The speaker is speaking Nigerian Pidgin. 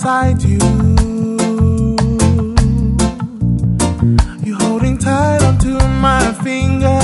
beside you. You're holding tight onto my finger.